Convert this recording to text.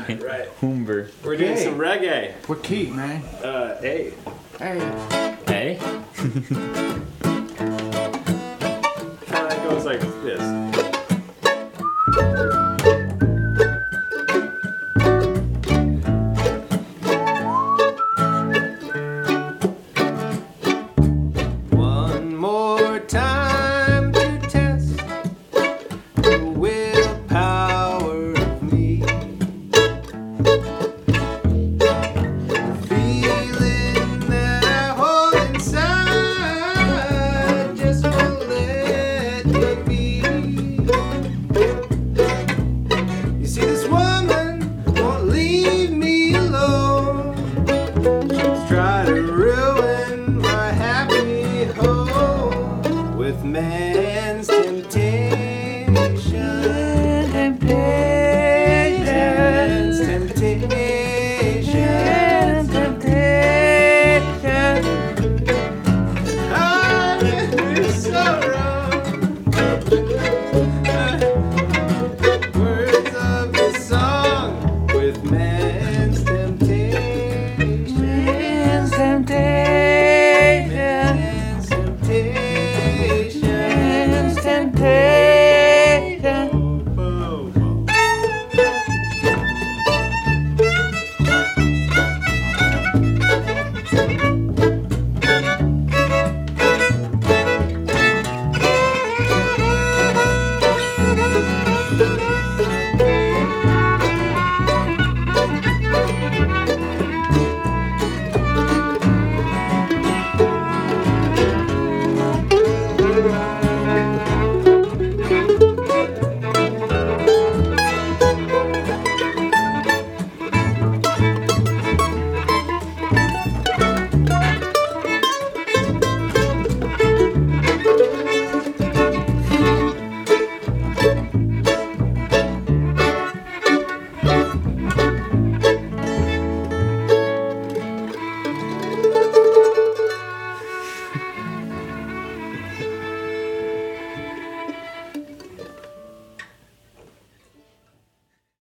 Right. Humber. We're doing Okay. some reggae. What key, man? A. Hey. Hey? It goes like this. One more time to test the willpower of me.